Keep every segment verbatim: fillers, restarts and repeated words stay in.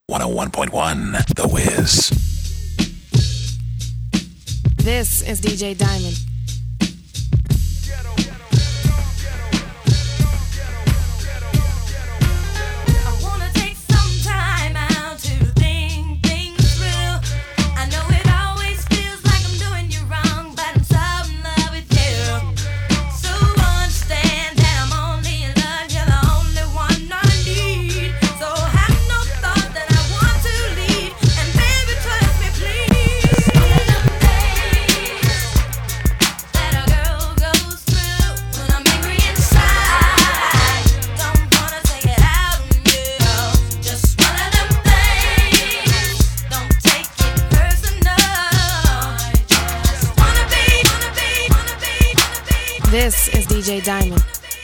one oh one point one The Wiz. This is D J Diamond. This is D J Diamond.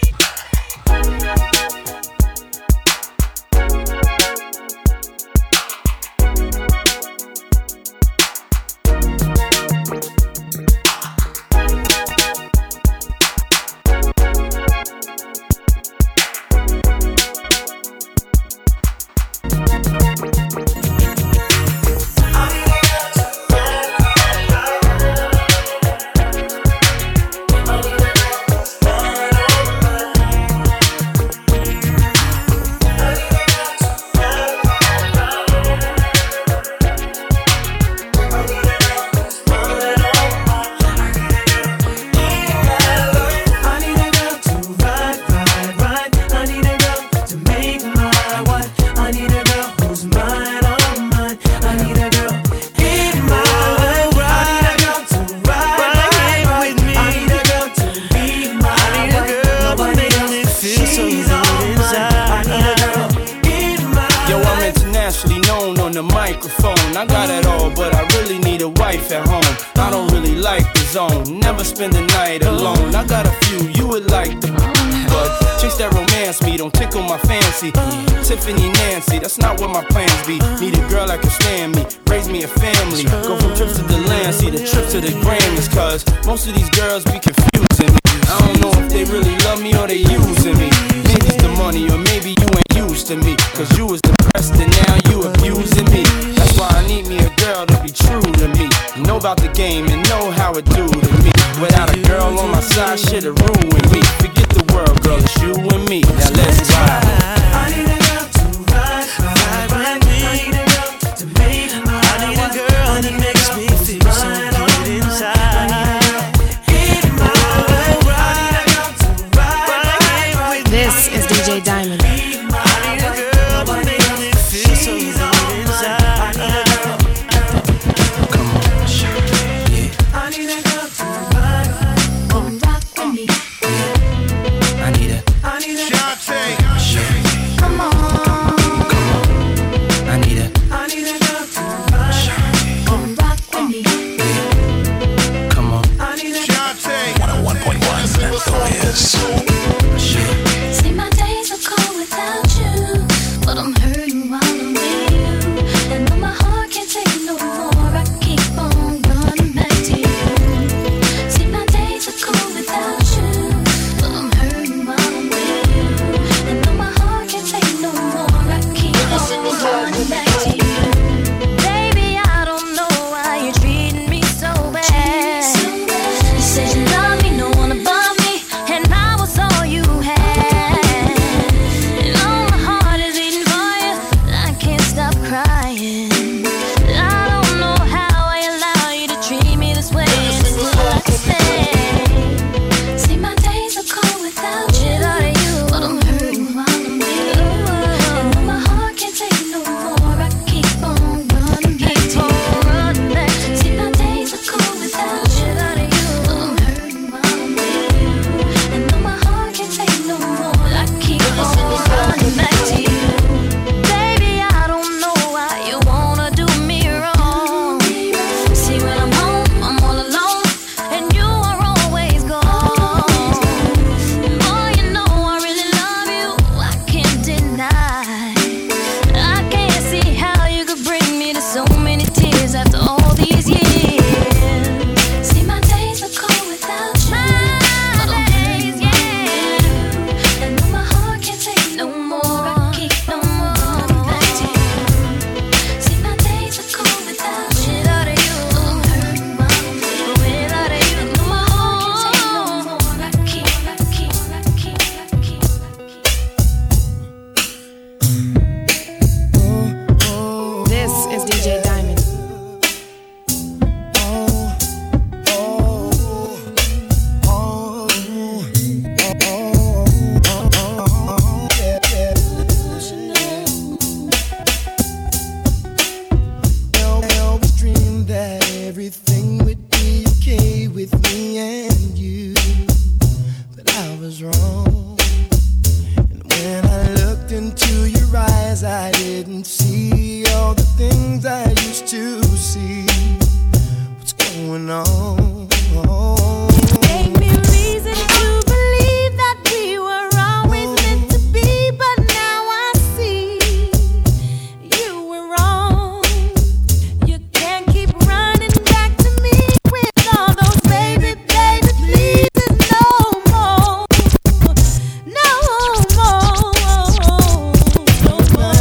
I got it all, but I really need a wife at home. I don't really like the zone, never spend the night alone. I got a few you would like the but chicks that romance me don't tickle my fancy. Tiffany, Nancy, that's not what my plans be. Need a girl that can stand me, raise me a family. Go from trips to the land, see the trip to the Grammys. Cause most of these girls be confusing me. I don't know if they really love me or they using me. Maybe it's the money or maybe you ain't used to me. Cause you was the best and now you abusing me. That's why I need me a girl to be true to me. Know about the game and know how it do to me. Without a girl on my side, shit'll ruin me. Forget the world, girl, it's you and me. Now let's ride. I need a girl to ride, ride, ride me. I need a girl to make my I need a girl that makes me feel so good inside. This is D J Diamond. things I used to see. What's going on? Gave me reason to believe that we were always meant to be, but now I see you were wrong. You can't keep running back to me with all those baby, baby pleases no more, no more, no more.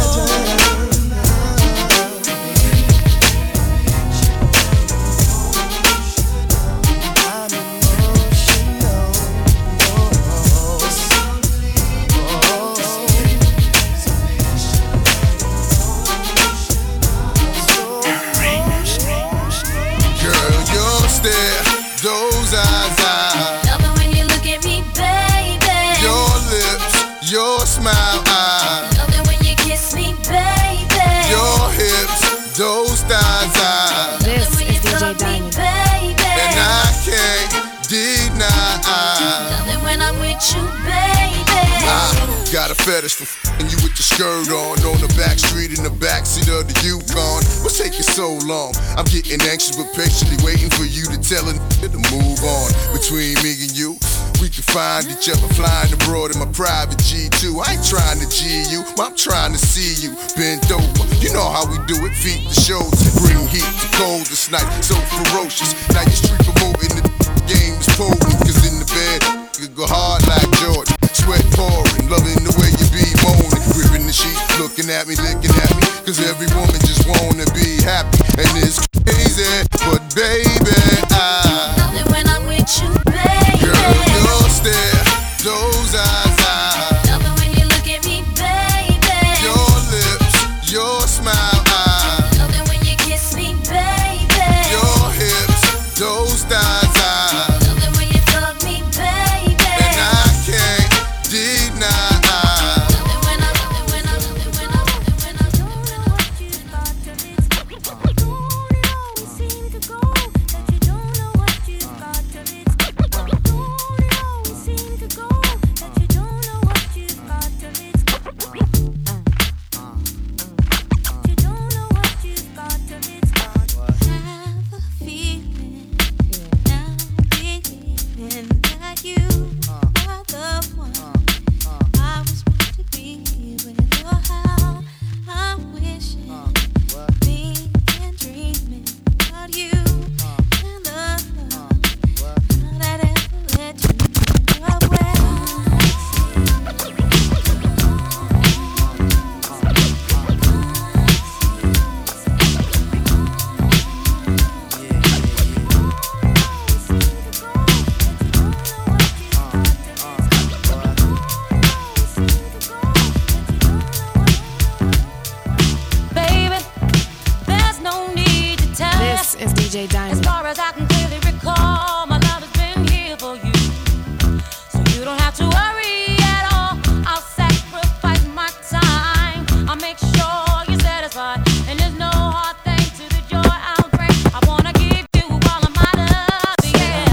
Girl, your stare, those eyes, eyes, Love it when you look at me, baby. your lips, your smile, eyes, Love it when you kiss me, baby. your hips, those thighs, eyes, This Love it when is you D J talk me, Diamond. baby. and I can't deny. Love it when I'm with you, baby. I got a fetish for f***ing you with your skirt on on the back street in the backseat of the Yukon. What's taking so long? I'm getting anxious but patiently waiting for you to tell a n***a to move on. Between me and you, we can find each other flying abroad in my private G two. I ain't trying to G you, I'm trying to see you bend over. You know how we do it, feet to shoulders, bring heat to cold this night, so ferocious. Now you street promoting the game is potent, cause in the bed, you go hard like Jordan. Sweat pouring, loving the way you be moaning, gripping the sheet, looking at me, licking at me, cause every woman just wanna be happy, and it's crazy, but baby, I Love it when I'm with you, baby. girl, your stare, those eyes, I Love it when you look at me, baby. your lips, your smile, I Love it when you kiss me, baby. your hips, those thighs, I Love it when you talk me, baby. and I can't deny. Love it when I, love it when I, love it when I, love it when I don't know what you got till it's don't it always seem to go that you don't know what you got till it's don't it always seem to go that you don't know what you got till it's you don't know what you got till it's have a feeling now feeling that you are the one I was meant to be with. Oh, how I'm wishing, me and dreaming about you and the love that ever let you know where. Baby, there's no need to tell me. This is D J As Diamond. far as I can clearly recall, my love has been here for you. So you don't have to worry at all. I'll sacrifice my time. I'll make sure you're satisfied. And there's no hard thing to the joy I'll bring. I wanna give you all of my love, yeah.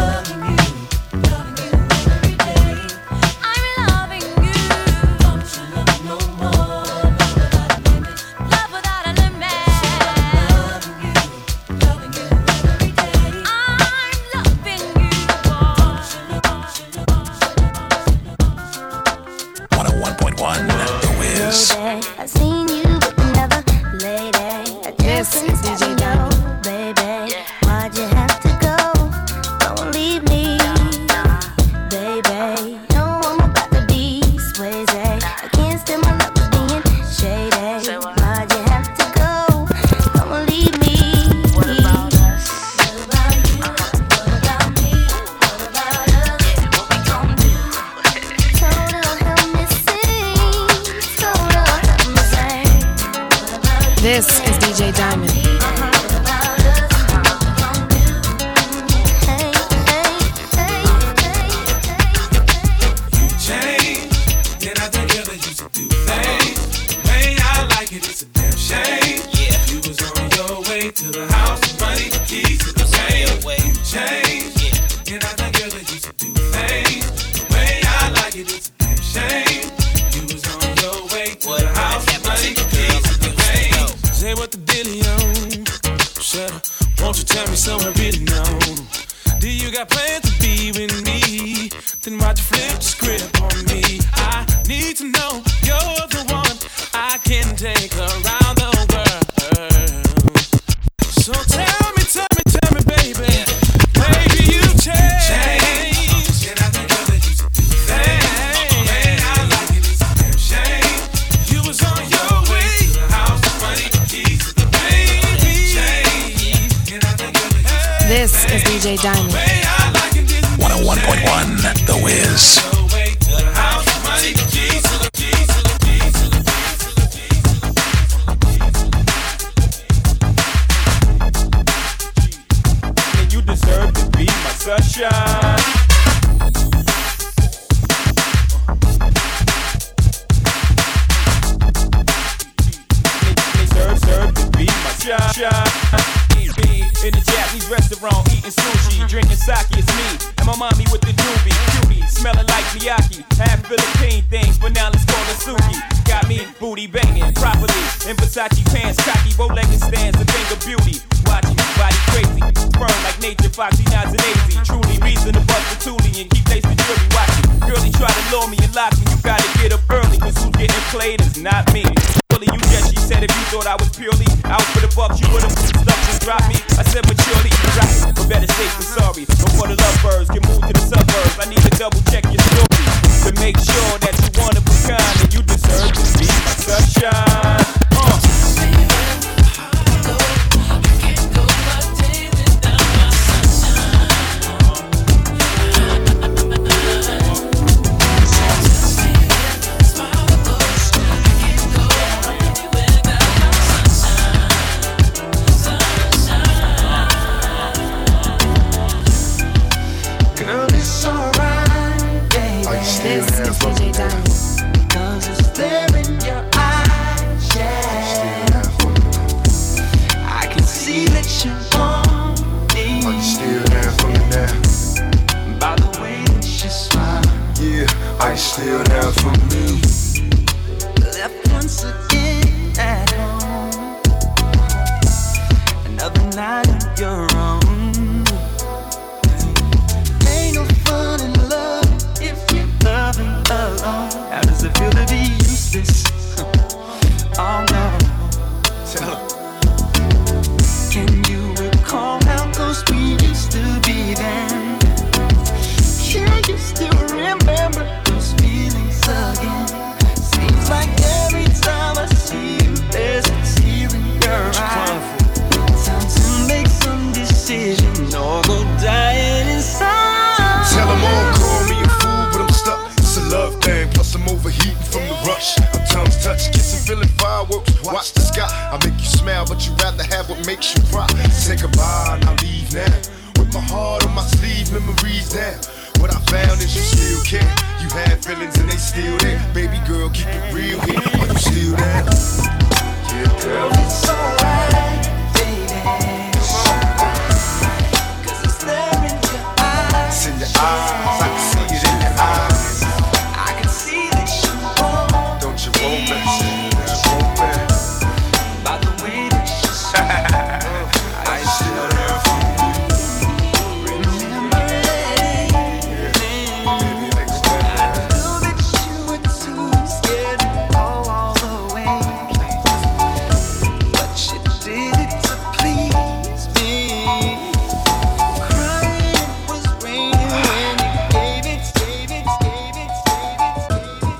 I'm loving you. Don't you love no more? Love without a limit. I'm loving you, boy. one oh one point one The Wiz. I've seen you, but never lady. I This just is D J can't know, baby. Why'd you have to go? Don't leave me, baby. No, I'm about to be swayed. I can't stand my love being shady. Why'd you have to go? Don't leave me. What about us? What about you? What about me? What about us? What we gon' do? Total hell missing. Total hell missing. What about you? This is D J Diamond. Change, and I think girl that used to do things the way I like it. It's a damn shame. Yeah, you was on your way to the house and running the keys to the same way. Change, yeah, and I think girl that used to do things the way I like it. It's a damn shame. You was on your way to the house and running the keys to the same. Say what the tell me so I really know. Do you got plans to be with me? Then why'd you flip the script on me? I need to know you're the one I can take around the world. So tell me, tell me, tell me, baby, yeah. Maybe you changed. Change. And I think of it used to do things. Man, I like it, it's a damn shame. You was on your way to the house to find the keys to the baby. Change. And I think of it used to do This is D J Diamond. one oh one point one The Wiz. You deserve to be my sunshine. Deserve, deserve to be my sunshine. In the Japanese restaurant, eating sushi, drinking sake, it's me and my mommy with the doobie, cutie, smelling like Miyake, half Philippine things, but now let's call it Suki. Got me booty banging properly in Versace pants, cocky, bow-legged stands, a thing of beauty. Watching body crazy, firm like nature, foxy, nods and lazy. Truly reason to bust the toolie and keep lacing jewelry. Watching, girlie try to lure me and lock me. You gotta get up early, cause who's getting played is not me. You just, she said, if you thought I was purely out for the bucks, you would've stuck and dropped me. I said, maturely, you dropped me. But better safe than sorry. Before the lovebirds get moved to the suburbs, I need to double check your story to make sure that you one of a kind and you deserve to be my sunshine. Uh. This is D J Diamond. Cause it's there in your eyes, yeah. I can see that you want me. Are you still there for me now? By the way that you smile. Yeah, are you still there for me? Left once again at home. Another night on your own. Ain't no fun in love if you're loving alone. How does it feel to be useless? Oh no. Tell her. Can you recall how close we used to be then? Can you still remember those feelings again? Seems like every time I see you, there's a tear in your eye. Time to make some decisions or go dying inside. Tell them all, call me a fool, but I'm stuck. It's a love thing, plus I'm overheating from the rush. I'm tongues touch, kissing, feeling fireworks. Watch the sky, I make you smile, but you rather have what makes you cry. Say goodbye and I leave now. With my heart on my sleeve, memories down. What I found is you still care. You had feelings and they still there. Baby girl, keep it real here. Are you still there? Yeah, girl. It's alright, baby. Cause it's there in your eyes. It's in your eyes, I can see it in your eyes. I can see that you want. Don't you want me? Don't you want me? By the way that you smile. Are you still there for me? Remember it. Baby, like I knew that you were too scared to go all the way. But you did it to please me. Crying, it was raining when you gave it, gave it, gave it, gave it, gave it,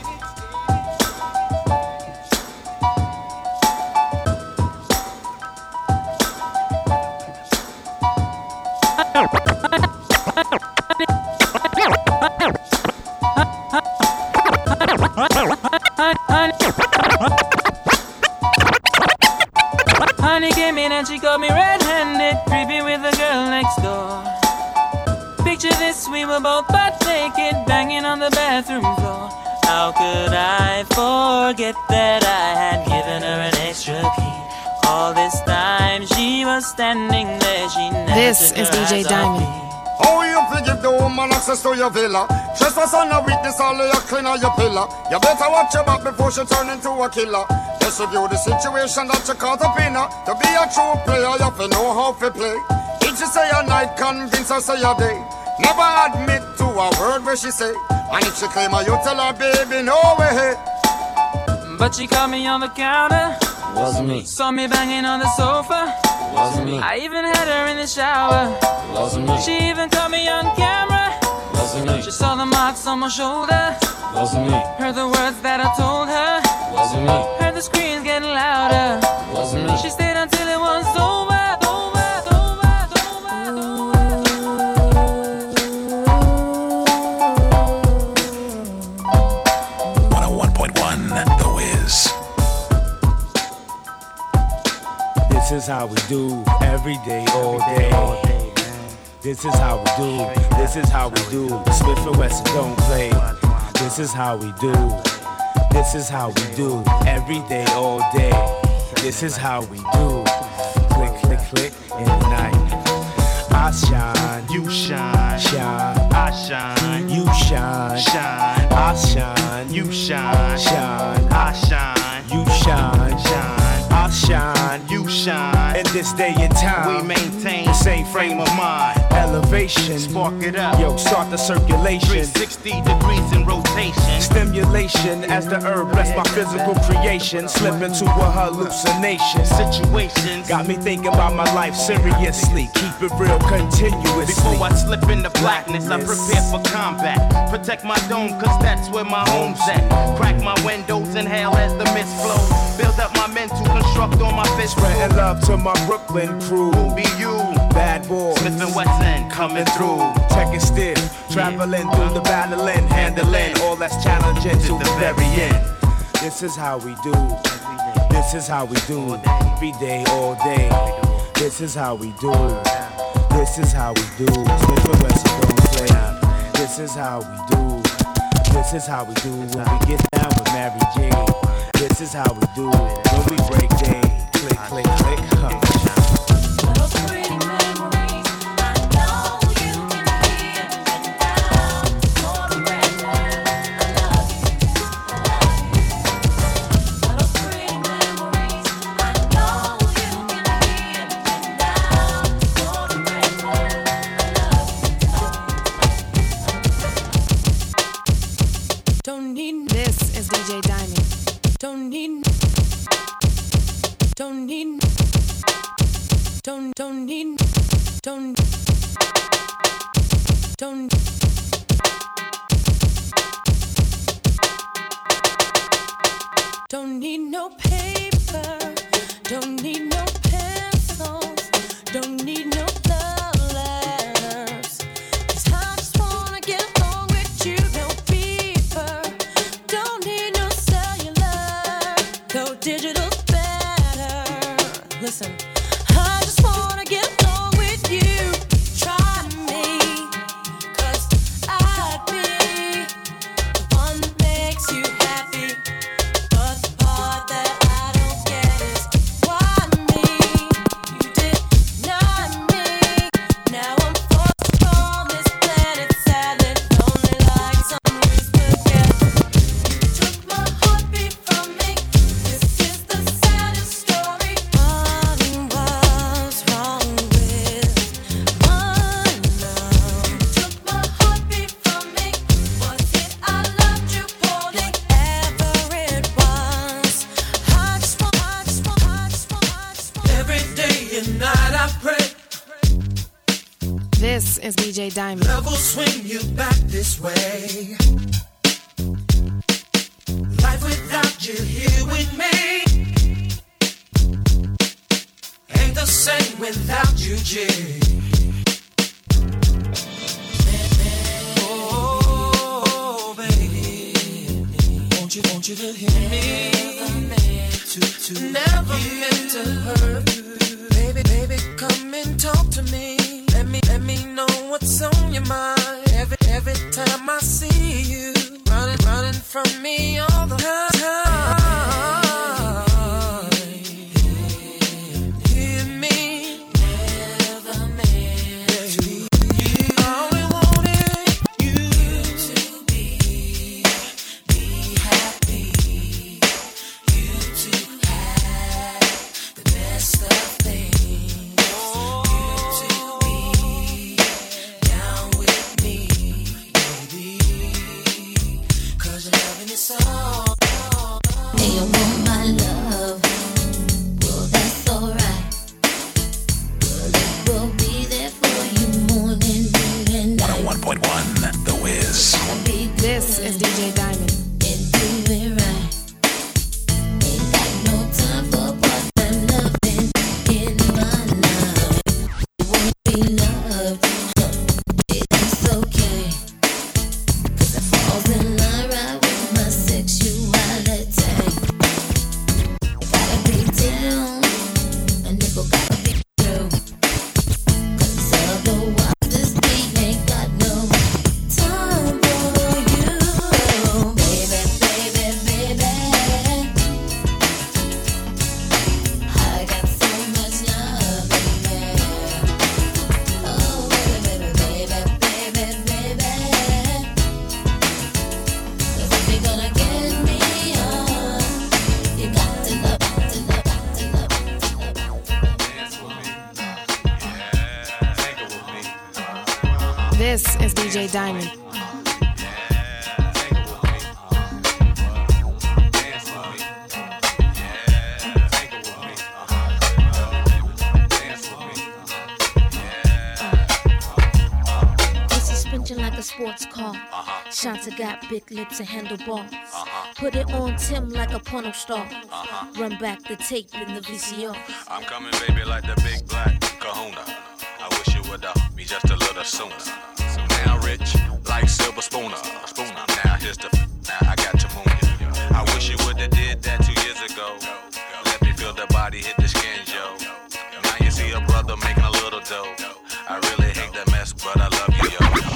Honey came in and she got me red-handed, creepy with the girl next door. Picture this, we were both butt naked, banging on the bathroom floor. How could I forget that I had given her an extra key? All this time she was standing there, she never This took is her D J eyes off Diamond. me. How you forgive the woman access to your villa? Trespass on a witness, all of your clean on your pillar. You better watch your back before she turn into a killer. Just review the situation that you caught up in her. To be a true player, you have to know how to play. Did she say a night, convince her say a day. Never admit to a word where she say. And if she claim her, you tell her, baby, no way. But she caught me on the counter. Wasn't me. Saw me banging on the sofa. Wasn't me. I even had her in the shower. Wasn't me. She even caught me on camera. Wasn't me. She saw the marks on my shoulder. Wasn't me. Heard the words that I told her. Wasn't me. Heard the screams getting louder. Wasn't me. She stayed until it was over. one oh one point one The Wiz. This is how we do every day, all day. This is how we do. This is how we do. Smith and Wesson don't play. This is how we do. This is how we do every day, all day. This is how we do. Click, click, click in the night. I shine, you shine, shine. I shine, you shine, shine. I shine, you shine, shine. I shine, you shine, shine. I shine, you shine. In this day and time, we maintain the same frame of mind. Elevation, spark it up. Yo, start the circulation. three sixty degrees in rotation. Stimulation as the herb bless my physical creation. Slip into a hallucination. Situations got me thinking about my life seriously. Keep it real continuously. Before I slip into blackness, I prepare for combat. Protect my dome, cause that's where my home's at. Crack my windows, inhale as the mist flows. Build up my mental, construct on my fist. Spreading love to my Brooklyn crew. Who be you? Bad boy. Smith and Wesson coming through. Check it stiff. Traveling through the battling, handling all that's challenging to the very end. This is how we do. This is how we do. Every day, all day. This is how we do. This is how we do. Smith and Wesson don't play. This is how we do. This is how we do when we get down with Mary J. This is how we do when we break day. Click, click, click, huh. Don't need this is D J Diamond. Don't need Don't need Don't don't need Don't Don't Don't need no paper. Don't need no pencils. Don't need no love letters. 'Cause I just wanna get along with you. No beeper. Don't need no cellular. No digital's better. Listen, I just wanna get along with you. Try me, 'cause I'd be the one that makes you happy. But the part that I don't get is why me? You did not me. Now I'm forced on this planet, sadly lonely like some loose spaghetti. You took my heartbeat from me. This is the saddest story. What was wrong with my love? You took my heartbeat from me. Was it I loved you poorly? Whatever it was, I just want, I just want, I just want, I just want. Every day and night I pray. This is D J Diamond. Love will swing you back this way. Life without you here with me ain't the same without you, G. Oh, baby, won't you, won't you to hear me? To, to Never meant to hurt you. Baby, baby, come and talk to me. Let me, let me know what's on your mind. Every, every time I see you, running, running from me all the time. Hear me. Never meant to be. This is D J Diamond. Like a sports car. Uh-huh. Shanta got big lips and handlebars. Uh-huh. Put it on Tim like a porno star. Uh-huh. Run back the tape in the V C R. I'm coming, baby, like the big black kahuna. I wish you would have me just a little sooner. So now rich, like Silver Spooner. Spooner. Now here's the f- now I got to moon you. I wish you would have did that two years ago. Let me feel the body hit the skin, yo. Now you see a brother making a little dough. I really hate that mess, but I love you, yo.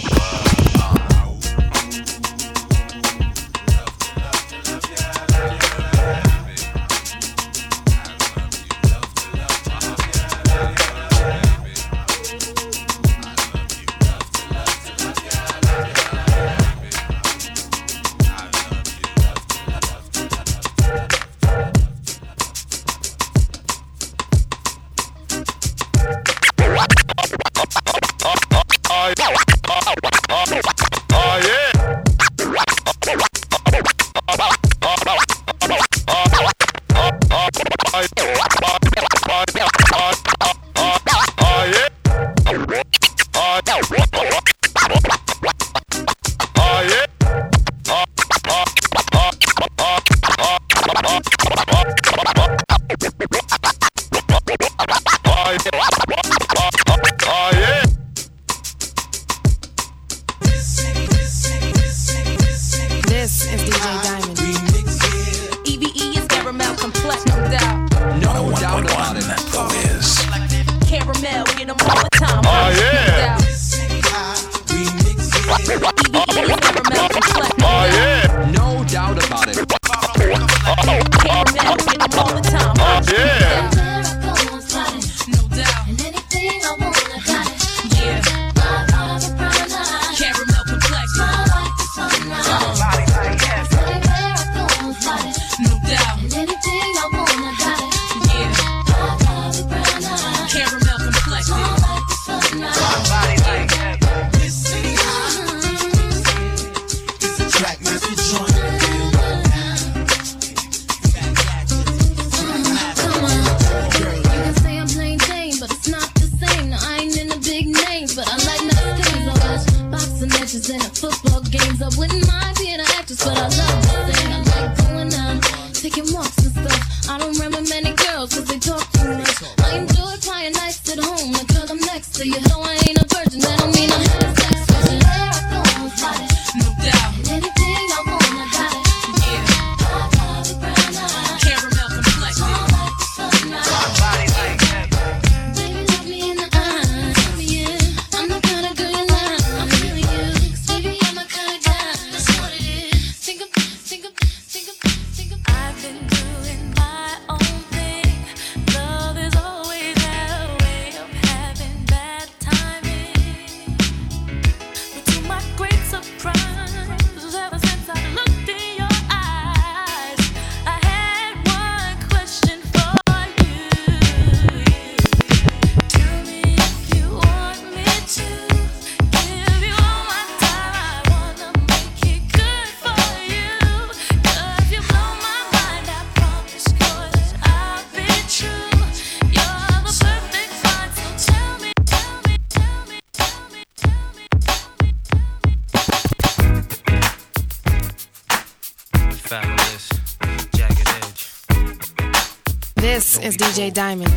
This is D J Diamond.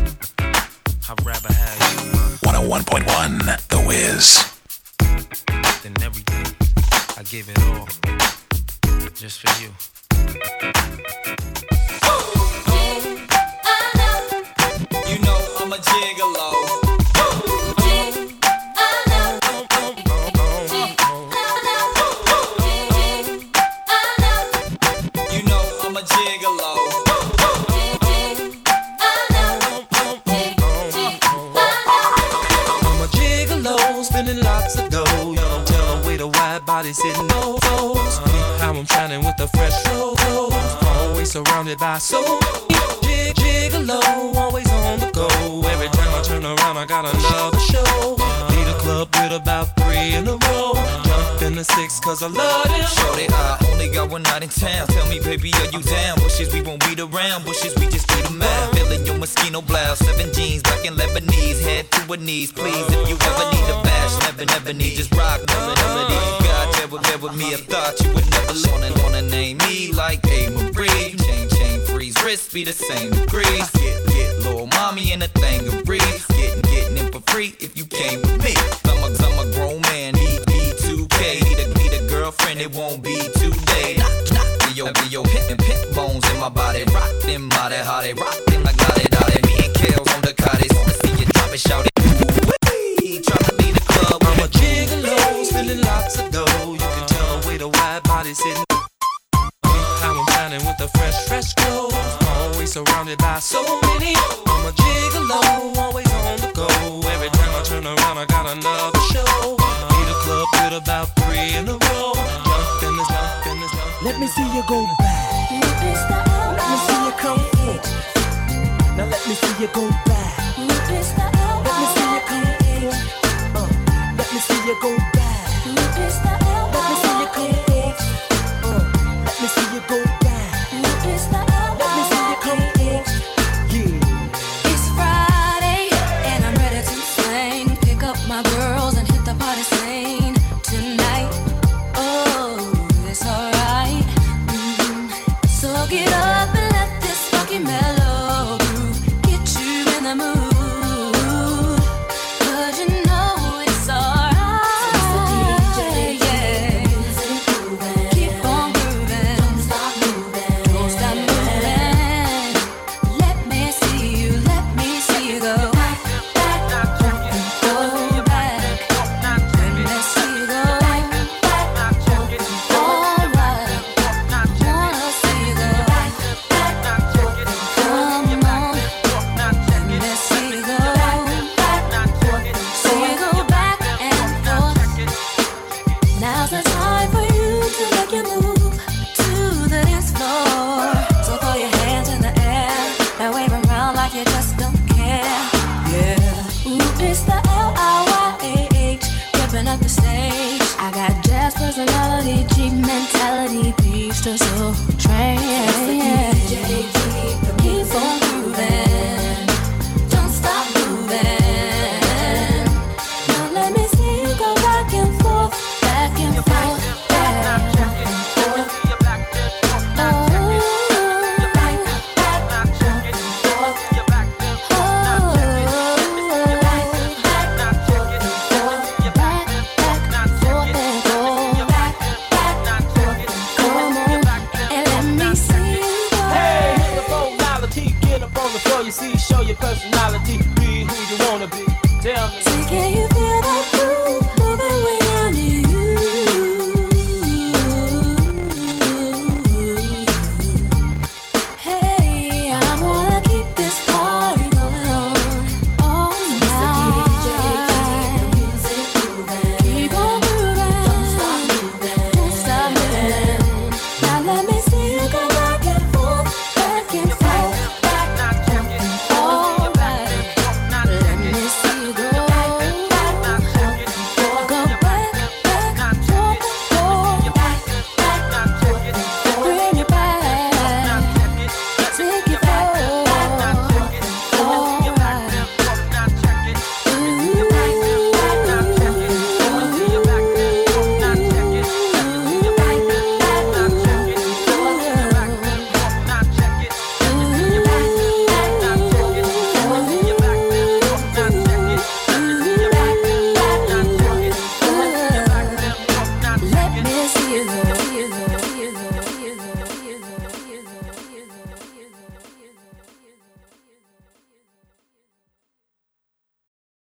I'd rather have you. one oh one point one, The Wiz. Than everything. I give it all. Just for you. You know I'm a gigolo. You know I'm a gigolo. I'm a gigolo, spending lots of dough. You don't tell the way the wide body sitting no foes. How I'm shining with the fresh flow. Always surrounded by so Jig, gigolo, always on the go. Every time I turn around, I got another show. Lead a club with about three three in a row. Jump in the six cause I love it. Shorty, I only got one night in town. Tell me, baby, are you down? Bushes, we won't beat around. Bushes, we just beat them out. Feeling your Moschino blouse. Seven jeans, black and Lebanese. Head to her knees, please. If you ever need a bash, never, never need. Just rock, never, never need. God, bear with, bear with me. I thought you would never wanna, wanna name me like A. Marie. Chain, chain, freeze, wrist be the same degrees. Get, get, little mommy in a thing of breeze. Getting, getting in for free if you came with me. I'm a, I'm a grown man, need, need two K. Need a, need a girlfriend, it won't be today. Knock, knock, be your, be your pit and pit bones in my body. Rock them body, how they rock them, I got it, out it. Me and Kale's on the cottage, wanna see you drop it, shout it. Ooh-wee, tryna leave the club. I'm a gigolo, spilling lots of dough. You can tell the way the wide body sitting. How I'm shining with a fresh, fresh glow. Always surrounded by so many. I'm a gigolo, always on the go. Every time I turn around, I got another show. Need a club with about three in a row. Jump in this, jump in this, jump. Let me see you go back. Let me see you come forward. Now let me see you go back. Let me see you come forward. Uh, let me see you go back. Let me see you come forward. Uh, let me see you go back. Let me see you come forward. Yeah. It's Friday and I'm ready to sing. Pick up my girls and hit the party scene tonight. Oh, it's alright. Mm-hmm. So get up and let this funky mellow groove get you in the mood. 'Cause you know it's alright. Yeah. Keep on grooving. Don't stop moving. Don't stop moving. Let me see you. Let me see you go back, back, go back. Let me see you go back, back. All right. Wanna see you go back, back. Come on. Let me see you go back. See you go back and forth. Now's the time for you to make your move to the dance floor. So throw your hands in the air and wave around like you just don't care. Yeah. Ooh, it's the L I Y A H, ripping up the stage. I got jazz personality, G mentality, beach to soul train. Keep on grooving. Don't stop moving. Now let me see you go back and forth, back and forth, back and forth. Hey, hit the phone, Mality, get up on the floor, you see, show your personality, be who you wanna be. Tell me. Can you feel that